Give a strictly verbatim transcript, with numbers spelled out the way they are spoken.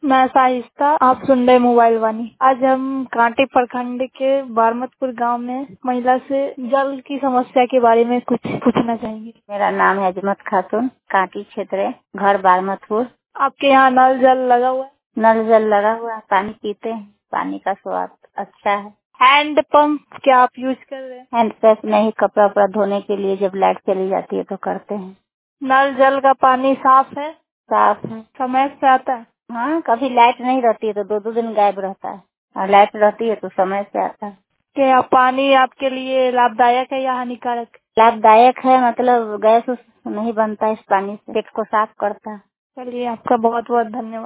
मैं साहिस्ता, आप सुन रहे मोबाइल वाणी। आज हम कांटी प्रखंड के बारमतपुर गांव में महिला से जल की समस्या के बारे में कुछ पूछना चाहेंगे। मेरा नाम है अजमत खातून, कांटी क्षेत्र है, घर बारमतपुर। आपके यहाँ नल जल लगा हुआ है? नल जल लगा हुआ है, पानी पीते हैं, पानी का स्वाद अच्छा है। हैंड पंप क्या आप यूज कर रहे हैं? हैंड पंप नहीं, कपड़ा उपड़ा धोने के लिए जब लाइट चली जाती है तो करते हैं। नल जल का पानी साफ है? साफ है। समय से आता है? हाँ, कभी लाइट नहीं रहती है तो दो दो दिन गायब रहता है, और लाइट रहती है तो समय से आता है। क्या पानी आपके लिए लाभदायक है या हानिकारक? लाभदायक है, मतलब गैस नहीं बनता इस पानी से, पेट को साफ करता है। चलिए, आपका बहुत बहुत धन्यवाद।